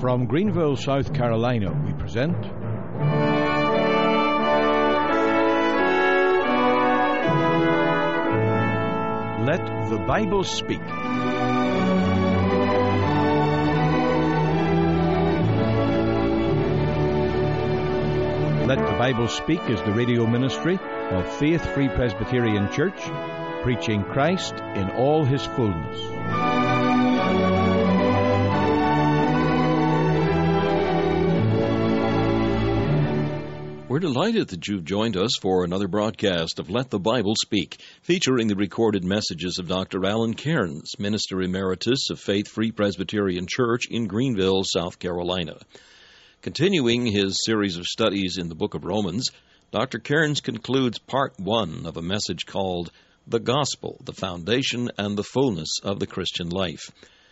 From Greenville, South Carolina, we present Let the Bible Speak. Let the Bible Speak is the radio ministry of Faith Free Presbyterian Church, preaching Christ in all His fullness. We're delighted that you've joined us for another broadcast of Let the Bible Speak, featuring the recorded messages of Dr. Alan Cairns, Minister Emeritus of Faith Free Presbyterian Church in Greenville, South Carolina. Continuing his series of studies in the book of Romans, Dr. Cairns concludes part 1 of a message called The Gospel, the Foundation and the Fullness of the Christian Life.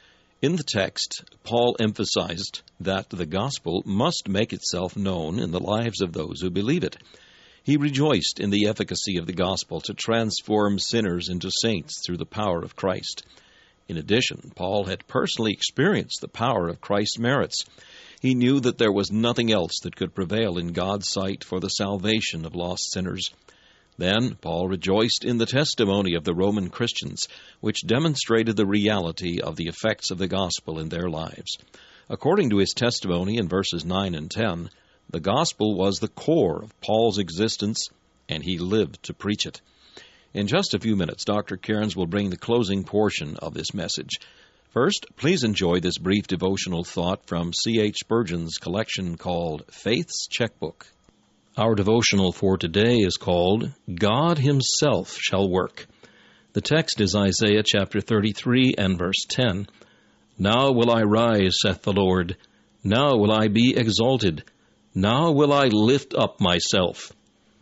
In the text, Paul emphasized that the gospel must make itself known in the lives of those who believe it. He rejoiced in the efficacy of the gospel to transform sinners into saints through the power of Christ. In addition, Paul had personally experienced the power of Christ's merits. He knew that there was nothing else that could prevail in God's sight for the salvation of lost sinners. Then Paul rejoiced in the testimony of the Roman Christians, which demonstrated the reality of the effects of the gospel in their lives. According to his testimony in verses 9 and 10, the gospel was the core of Paul's existence, and he lived to preach it. In just a few minutes, Dr. Cairns will bring the closing portion of this message. First, please enjoy this brief devotional thought from C.H. Spurgeon's collection called Faith's Checkbook. Our devotional for today is called, God Himself Shall Work. The text is Isaiah chapter 33 and verse 10. Now will I rise, saith the Lord. Now will I be exalted. Now will I lift up myself.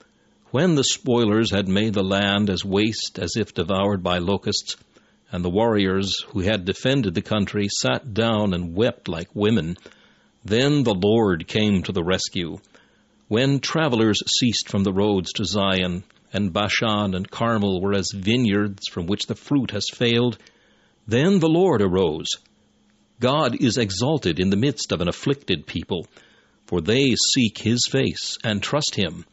When the spoilers had made the land as waste as if devoured by locusts, and the warriors who had defended the country sat down and wept like women, then the Lord came to the rescue. When travelers ceased from the roads to Zion, and Bashan and Carmel were as vineyards from which the fruit has failed, then the Lord arose. God is exalted in the midst of an afflicted people, for they seek His face and trust Him.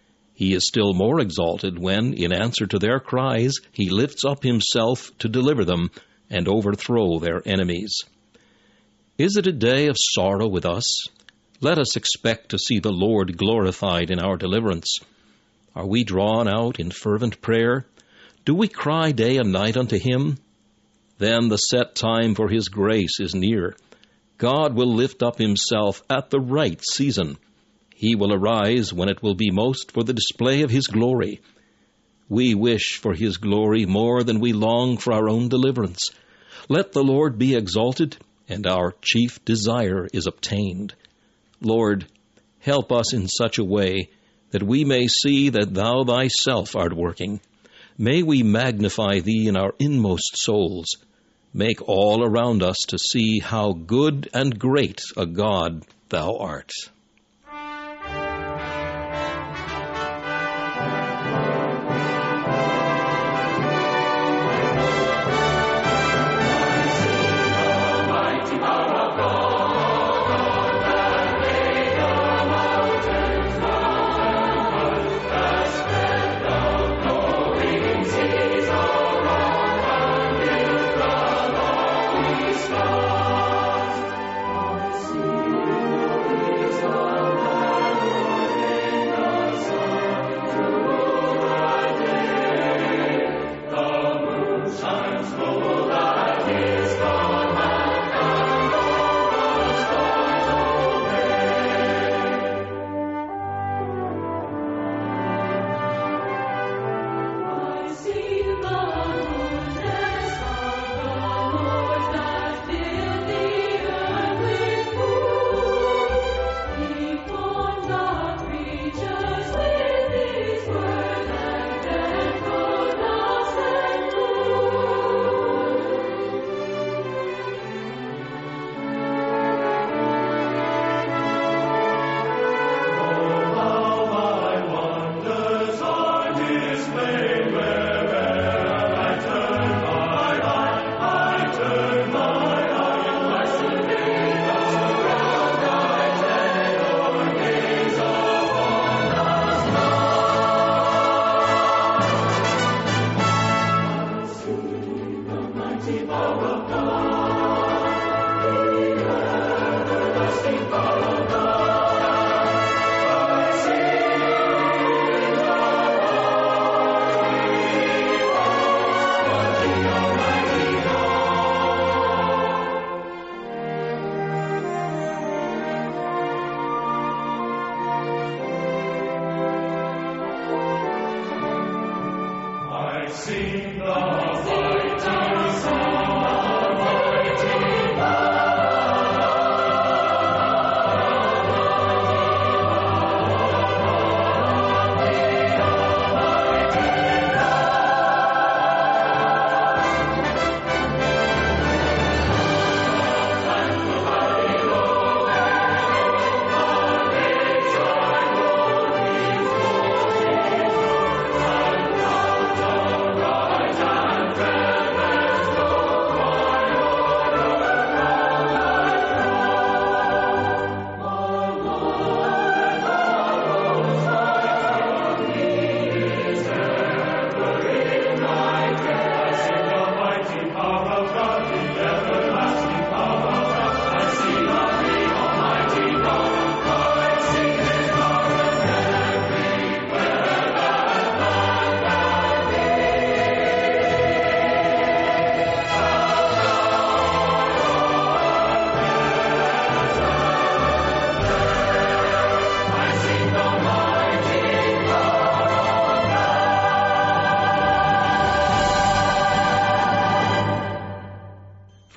He is still more exalted when, in answer to their cries, He lifts up Himself to deliver them and overthrow their enemies. Is it a day of sorrow with us? Let us expect to see the Lord glorified in our deliverance. Are we drawn out in fervent prayer? Do we cry day and night unto Him? Then the set time for His grace is near. God will lift up Himself at the right season. He will arise when it will be most for the display of His glory. We wish for His glory more than we long for our own deliverance. Let the Lord be exalted, and our chief desire is obtained. Lord, help us in such a way that we may see that Thou Thyself art working. May we magnify Thee in our inmost souls. Make all around us to see how good and great a God Thou art.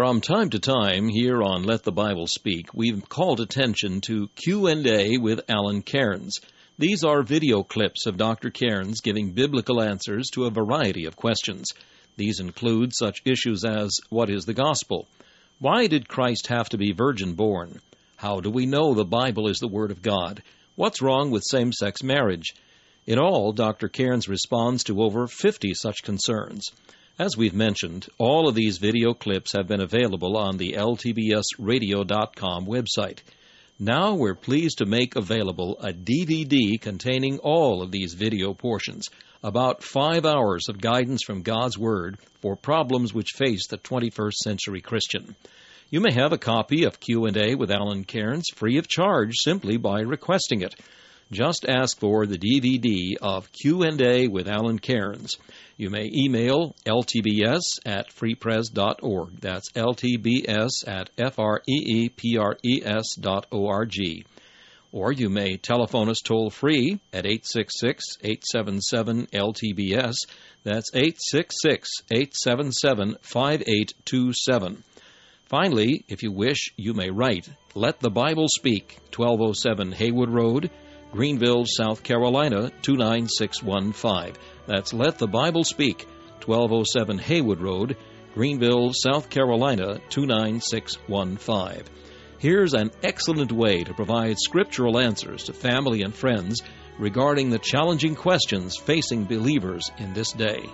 From time to time here on Let the Bible Speak, we've called attention to Q&A with Alan Cairns. These are video clips of Dr. Cairns giving biblical answers to a variety of questions. These include such issues as, what is the gospel? Why did Christ have to be virgin-born? How do we know the Bible is the Word of God? What's wrong with same-sex marriage? In all, Dr. Cairns responds to over 50 such concerns. As we've mentioned, all of these video clips have been available on the ltbsradio.com website. Now we're pleased to make available a DVD containing all of these video portions, about 5 hours of guidance from God's Word for problems which face the 21st century Christian. You may have a copy of Q&A with Alan Cairns free of charge simply by requesting it. Just ask for the DVD of Q&A with Alan Cairns. You may email ltbs@freepres.org. That's ltbs@freepres.org. Or you may telephone us toll-free at 866-877-LTBS. That's 866-877-5827. Finally, if you wish, you may write Let the Bible Speak, 1207 Haywood Road, Greenville, South Carolina, 29615. That's Let the Bible Speak, 1207 Haywood Road, Greenville, South Carolina, 29615. Here's an excellent way to provide scriptural answers to family and friends regarding the challenging questions facing believers in this day.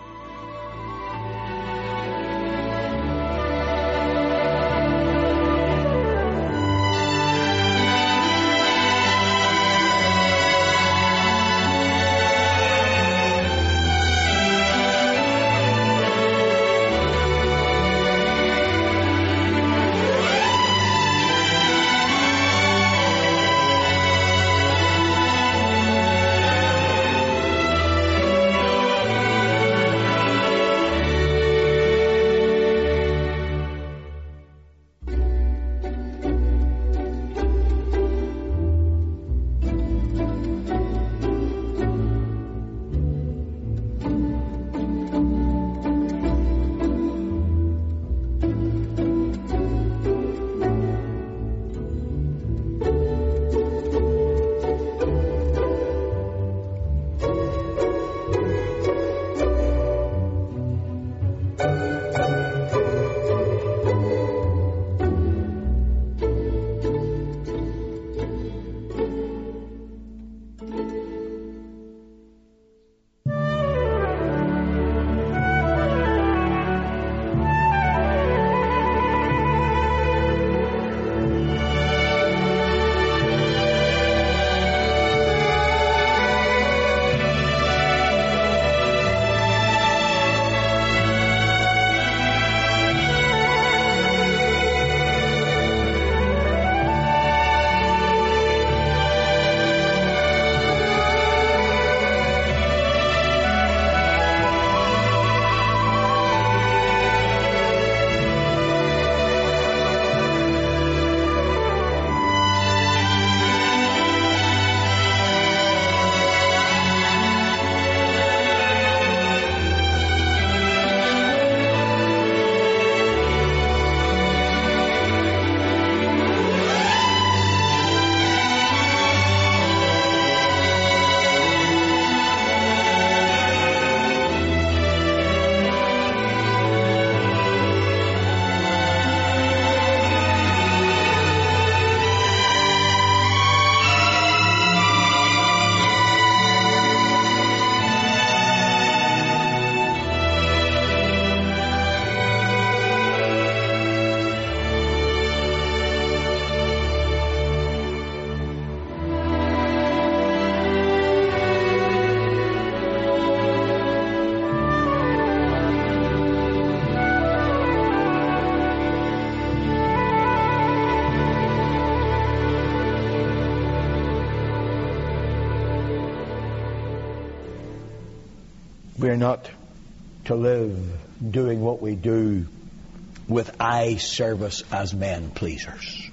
We're not to live doing what we do with eye service as men pleasers.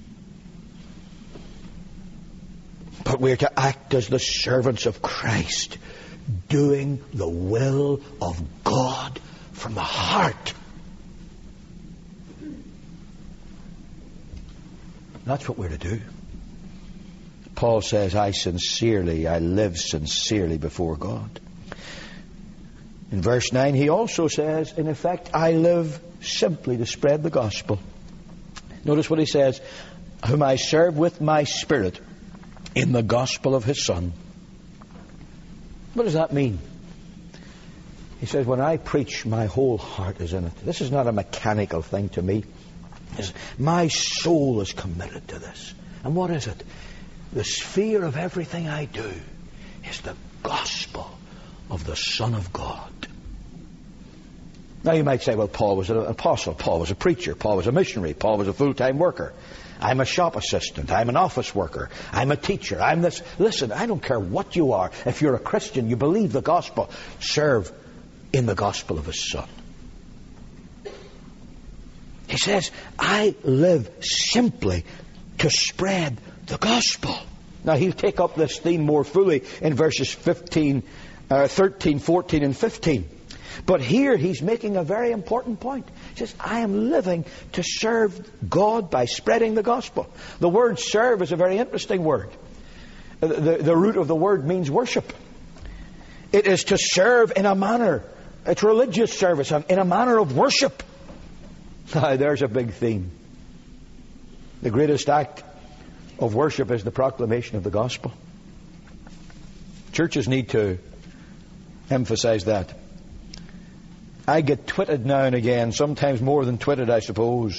But we're to act as the servants of Christ, doing the will of God from the heart. That's what we're to do. Paul says, I live sincerely before God. In verse 9, he also says, in effect, I live simply to spread the gospel. Notice what he says, whom I serve with my spirit in the gospel of his Son. What does that mean? He says, when I preach, my whole heart is in it. This is not a mechanical thing to me. My soul is committed to this. And what is it? The sphere of everything I do is the gospel of the Son of God. Now you might say, well, Paul was an apostle, Paul was a preacher, Paul was a missionary, Paul was a full-time worker. I'm a shop assistant, I'm an office worker, I'm a teacher, I'm this. Listen, I don't care what you are. If you're a Christian, you believe the gospel, serve in the gospel of his Son. He says, I live simply to spread the gospel. Now he'll take up this theme more fully in verses 13, 14 and 15. But here he's making a very important point. He says, I am living to serve God by spreading the gospel. The word serve is a very interesting word. The root of the word means worship. It is to serve in a manner. It's religious service in a manner of worship. There's a big theme. The greatest act of worship is the proclamation of the gospel. Churches need to emphasize that. I get twitted now and again, sometimes more than twitted, I suppose.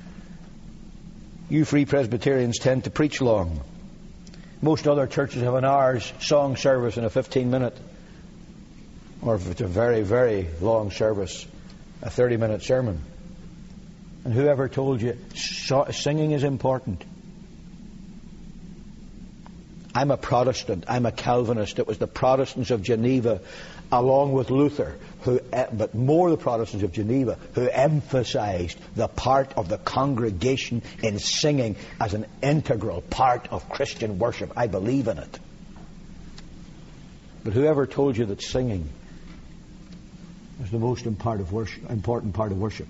You Free Presbyterians tend to preach long. Most other churches have an hour's song service and a 15-minute, or if it's a very, very long service, a 30-minute sermon. And whoever told you singing is important? I'm a Protestant. I'm a Calvinist. It was the Protestants of Geneva, along with Luther, but more the Protestants of Geneva, who emphasized the part of the congregation in singing as an integral part of Christian worship. I believe in it. But whoever told you that singing is the most important part of worship?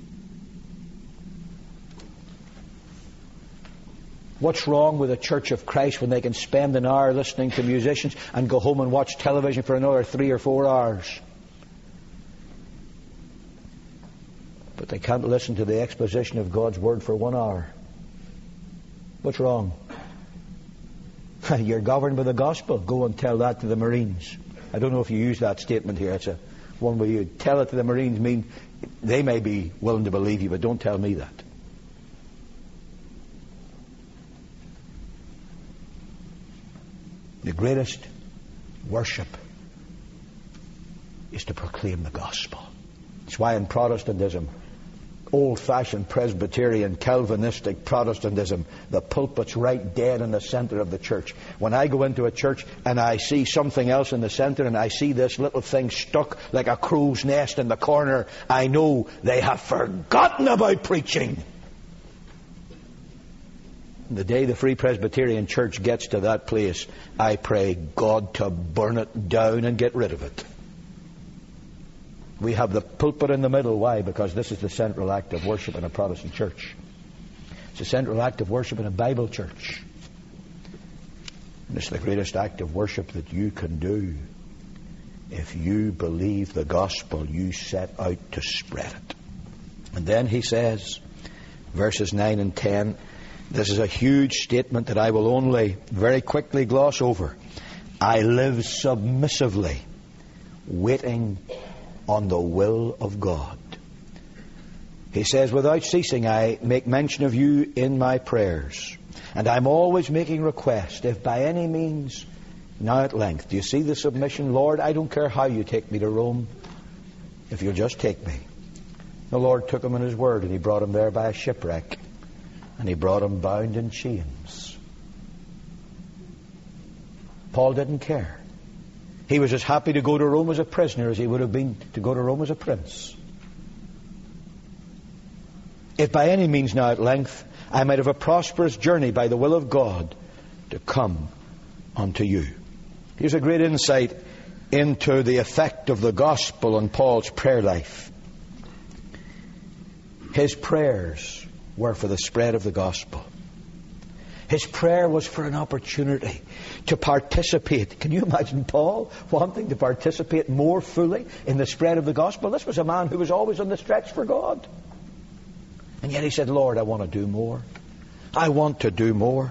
What's wrong with a Church of Christ when they can spend an hour listening to musicians and go home and watch television for another 3 or 4 hours? But they can't listen to the exposition of God's Word for 1 hour. What's wrong? You're governed by the gospel. Go and tell that to the Marines. I don't know if you use that statement here. It's one where you tell it to the Marines. Mean they may be willing to believe you, but don't tell me that. The greatest worship is to proclaim the gospel. That's why in Protestantism, old-fashioned Presbyterian, Calvinistic Protestantism, the pulpit's right dead in the center of the church. When I go into a church and I see something else in the center and I see this little thing stuck like a crow's nest in the corner, I know they have forgotten about preaching. The day the Free Presbyterian Church gets to that place, I pray God to burn it down and get rid of it. We have the pulpit in the middle. Why? Because this is the central act of worship in a Protestant church. It's the central act of worship in a Bible church. And it's the greatest act of worship that you can do. If you believe the gospel, you set out to spread it. And then he says, verses 9 and 10, this is a huge statement that I will only very quickly gloss over. I live submissively, waiting on the will of God. He says, without ceasing, I make mention of you in my prayers. And I'm always making request, if by any means, now at length. Do you see the submission? Lord, I don't care how you take me to Rome, if you'll just take me. The Lord took him in his word, and he brought him there by a shipwreck. And he brought him bound in chains. Paul didn't care. He was as happy to go to Rome as a prisoner as he would have been to go to Rome as a prince. If by any means now at length I might have a prosperous journey by the will of God to come unto you. Here's a great insight into the effect of the gospel on Paul's prayer life. His prayers were for the spread of the gospel. His prayer was for an opportunity to participate. Can you imagine Paul wanting to participate more fully in the spread of the gospel? This was a man who was always on the stretch for God. And yet he said, Lord, I want to do more. I want to do more.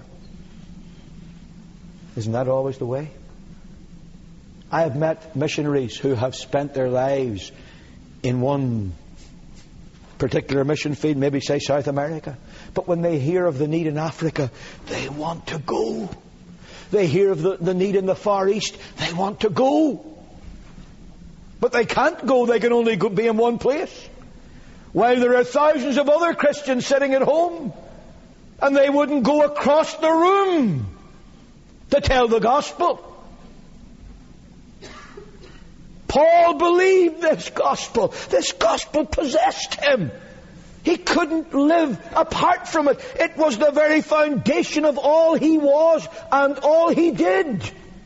Isn't that always the way? I have met missionaries who have spent their lives in one particular mission field, maybe say South America. But when they hear of the need in Africa, they want to go. They hear of the need in the Far East, they want to go. But they can't go, they can only be in one place. While there are thousands of other Christians sitting at home, and they wouldn't go across the room to tell the gospel. Paul believed this gospel. This gospel possessed him. He couldn't live apart from it. It was the very foundation of all he was and all he did.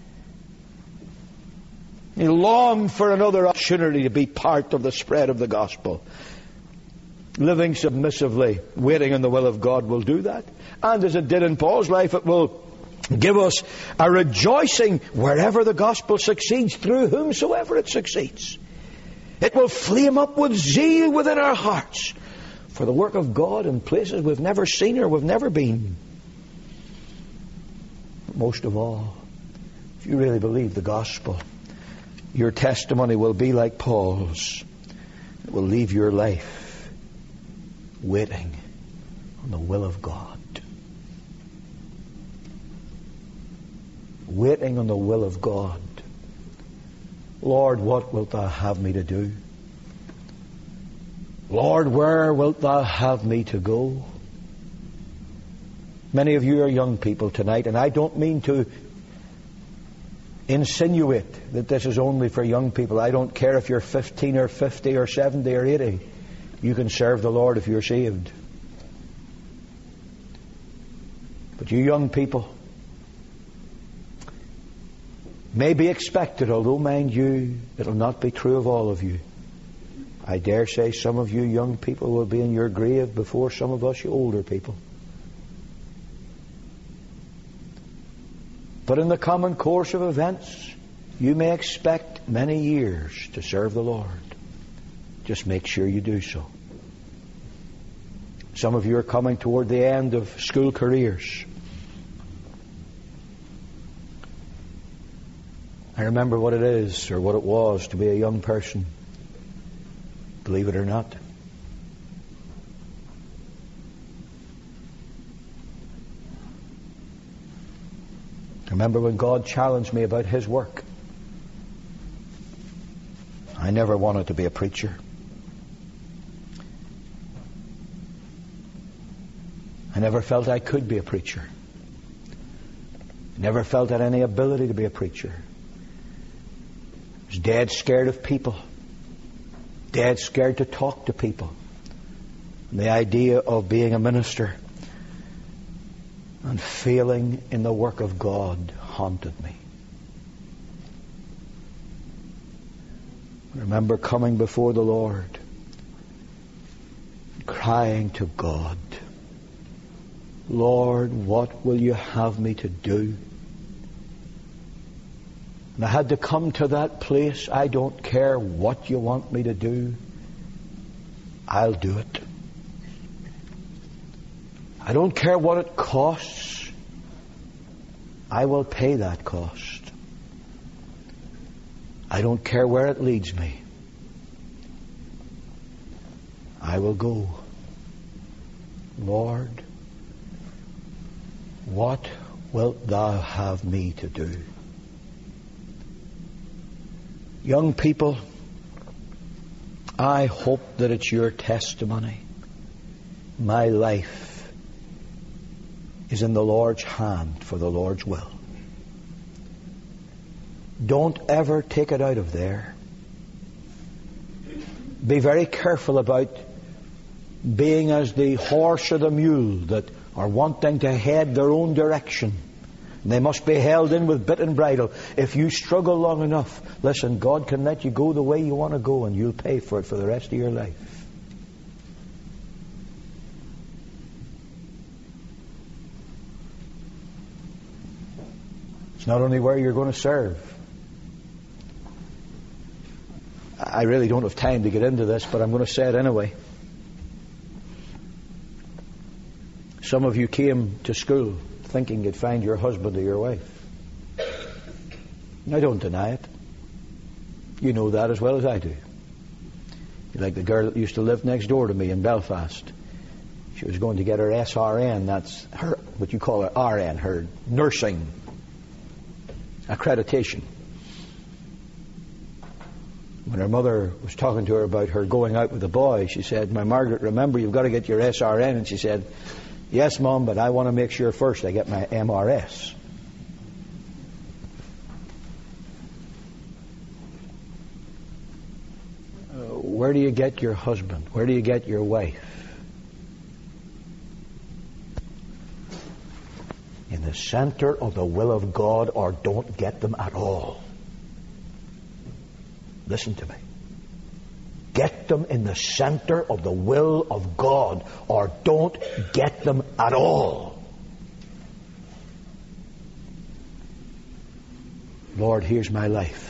He longed for another opportunity to be part of the spread of the gospel. Living submissively, waiting on the will of God will do that. And as it did in Paul's life, it will give us a rejoicing wherever the gospel succeeds, through whomsoever it succeeds. It will flame up with zeal within our hearts for the work of God in places we've never seen or we've never been. Most of all, if you really believe the gospel, your testimony will be like Paul's. It will leave your life waiting on the will of God. Waiting on the will of God. Lord, what wilt Thou have me to do? Lord, where wilt Thou have me to go? Many of you are young people tonight, and I don't mean to insinuate that this is only for young people. I don't care if you're 15 or 50 or 70 or 80. You can serve the Lord if you're saved. But you young people may be expected, although, mind you, it'll not be true of all of you. I dare say some of you young people will be in your grave before some of us, you older people. But in the common course of events, you may expect many years to serve the Lord. Just make sure you do so. Some of you are coming toward the end of school careers. I remember what it is, or what it was, to be a young person. Believe it or not. I remember when God challenged me about His work. I never wanted to be a preacher. I never felt I could be a preacher. I never felt I had any ability to be a preacher. I was dead scared of people. Dead scared to talk to people. And the idea of being a minister and failing in the work of God haunted me. I remember coming before the Lord, crying to God, Lord, what will you have me to do? And I had to come to that place. I don't care what you want me to do. I'll do it. I don't care what it costs. I will pay that cost. I don't care where it leads me. I will go. Lord, what wilt Thou have me to do? Young people, I hope that it's your testimony. My life is in the Lord's hand for the Lord's will. Don't ever take it out of there. Be very careful about being as the horse or the mule that are wanting to head their own direction. They must be held in with bit and bridle. If you struggle long enough, listen, God can let you go the way you want to go, and you'll pay for it for the rest of your life. It's not only where you're going to serve. I really don't have time to get into this, but I'm going to say it anyway. Some of you came to school thinking you'd find your husband or your wife. I don't deny it. You know that as well as I do. You're like the girl that used to live next door to me in Belfast. She was going to get her SRN, that's her, what you call her RN, her nursing accreditation. When her mother was talking to her about her going out with a boy, she said, "My Margaret, remember you've got to get your SRN." And she said, "Yes, Mom, but I want to make sure first I get my MRS." Where do you get your husband? Where do you get your wife? In the center of the will of God, or don't get them at all. Listen to me. Get them in the center of the will of God, or don't get them at all. Lord, here's my life.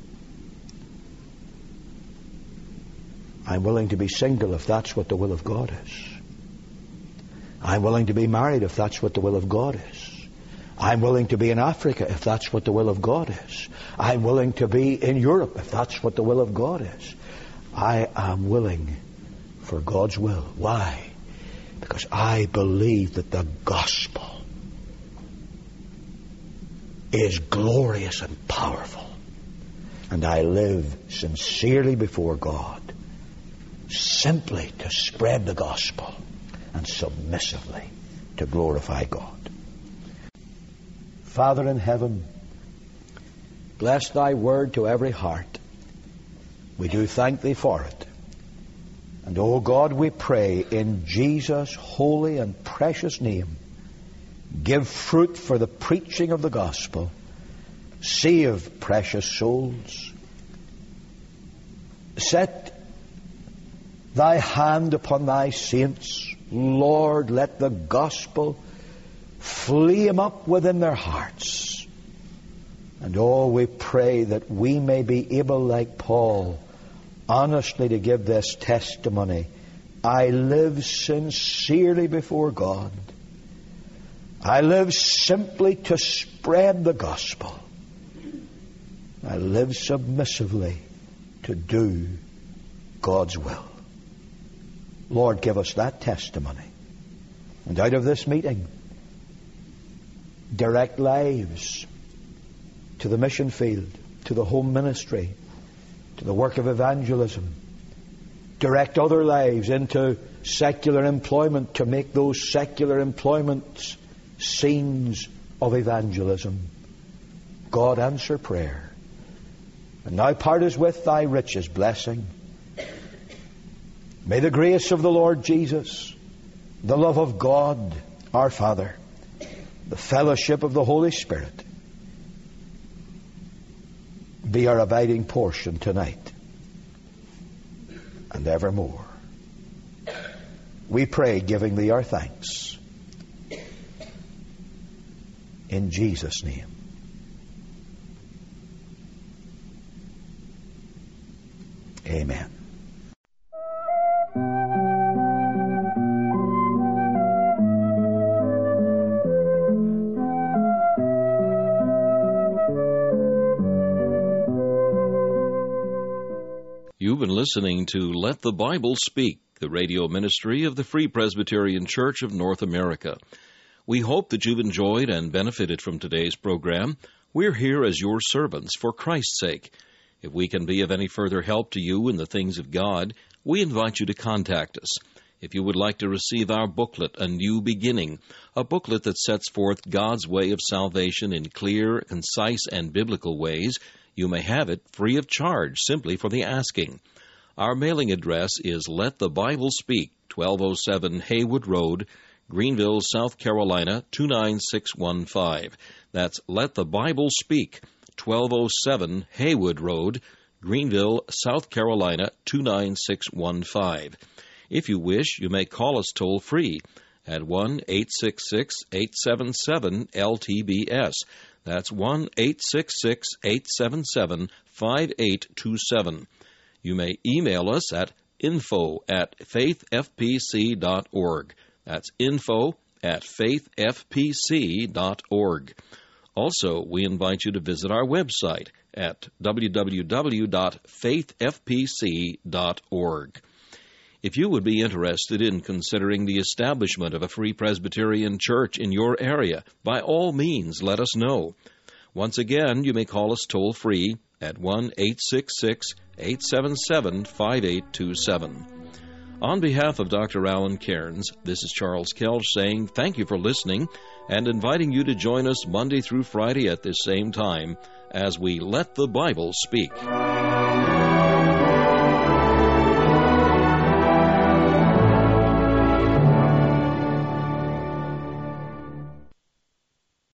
I'm willing to be single if that's what the will of God is. I'm willing to be married if that's what the will of God is. I'm willing to be in Africa if that's what the will of God is. I'm willing to be in Europe if that's what the will of God is. I am willing for God's will. Why? Because I believe that the gospel is glorious and powerful. And I live sincerely before God, simply to spread the gospel and submissively to glorify God. Father in heaven, bless thy word to every heart. We do thank thee for it. And, O God, we pray in Jesus' holy and precious name, give fruit for the preaching of the gospel. Save precious souls. Set thy hand upon thy saints. Lord, let the gospel flame up within their hearts. And oh, we pray that we may be able, like Paul, honestly to give this testimony. I live sincerely before God. I live simply to spread the gospel. I live submissively to do God's will. Lord, give us that testimony. And out of this meeting, direct lives to the mission field, to the home ministry, to the work of evangelism. Direct other lives into secular employment to make those secular employments scenes of evangelism. God, answer prayer. And now part us with thy richest blessing. May the grace of the Lord Jesus, the love of God our Father, the fellowship of the Holy Spirit be our abiding portion tonight and evermore. We pray, giving thee our thanks. In Jesus' name. Amen. You've been listening to Let the Bible Speak, the radio ministry of the Free Presbyterian Church of North America. We hope that you've enjoyed and benefited from today's program. We're here as your servants for Christ's sake. If we can be of any further help to you in the things of God, we invite you to contact us. If you would like to receive our booklet, A New Beginning, a booklet that sets forth God's way of salvation in clear, concise, and biblical ways, you may have it free of charge, simply for the asking. Our mailing address is Let the Bible Speak, 1207 Haywood Road, Greenville, South Carolina, 29615. That's Let the Bible Speak, 1207 Haywood Road, Greenville, South Carolina, 29615. If you wish, you may call us toll-free at 1-866-877-LTBS. That's 1-866-877-5827. You may email us at info@faithfpc.org. That's info@faithfpc.org. Also, we invite you to visit our website at www.faithfpc.org. If you would be interested in considering the establishment of a Free Presbyterian Church in your area, by all means, let us know. Once again, you may call us toll-free at 1-866-877-5827. On behalf of Dr. Alan Cairns, this is Charles Kelch saying thank you for listening and inviting you to join us Monday through Friday at this same time as we Let the Bible Speak.